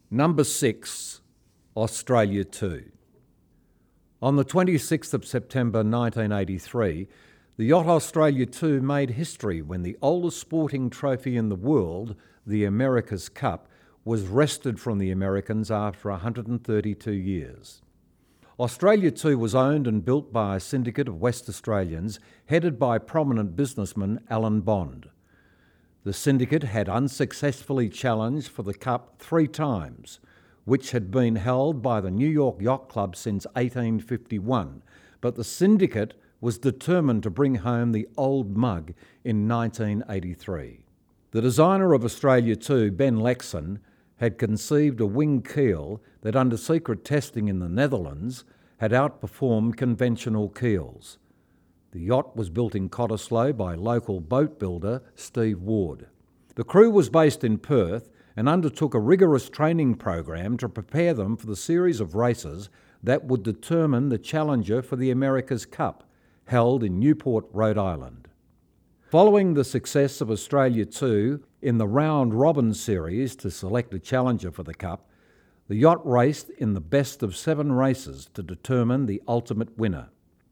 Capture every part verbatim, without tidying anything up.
Number six, Australia two. On the twenty-sixth of September nineteen eighty-three, the yacht Australia two made history when the oldest sporting trophy in the world, the America's Cup, was wrested from the Americans after one hundred thirty-two years. Australia two was owned and built by a syndicate of West Australians headed by prominent businessman Alan Bond. The syndicate had unsuccessfully challenged for the Cup three times, which had been held by the New York Yacht Club since eighteen fifty-one, but the syndicate was determined to bring home the old mug in nineteen eighty-three. The designer of Australia two, Ben Lexon, had conceived a wing keel that, under secret testing in the Netherlands, had outperformed conventional keels. The yacht was built in Cottesloe by local boat builder Steve Ward. The crew was based in Perth and undertook a rigorous training program to prepare them for the series of races that would determine the challenger for the America's Cup, held in Newport, Rhode Island. Following the success of Australia two in the round-robin series to select a challenger for the Cup, the yacht raced in the best of seven races to determine the ultimate winner.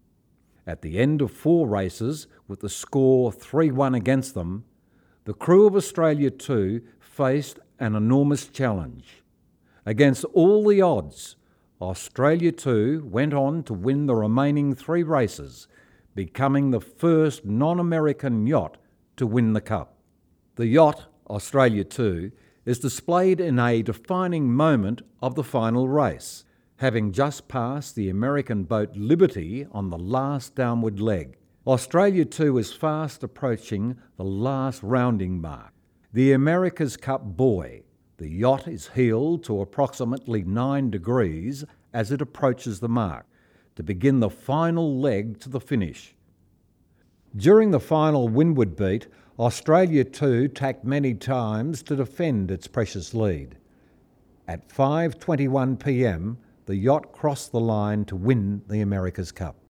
At the end of four races, with the score three one against them, the crew of Australia two faced an enormous challenge. Against all the odds, Australia two went on to win the remaining three races, becoming the first non-American yacht to win the Cup. The yacht, Australia two, is displayed in a defining moment of the final race, having just passed the American boat Liberty on the last downward leg. Australia two is fast approaching the last rounding mark. The America's Cup buoy, the yacht is heeled to approximately nine degrees as it approaches the mark, to begin the final leg to the finish. During the final windward beat, Australia two tacked many times to defend its precious lead. At five twenty-one p m, the yacht crossed the line to win the America's Cup.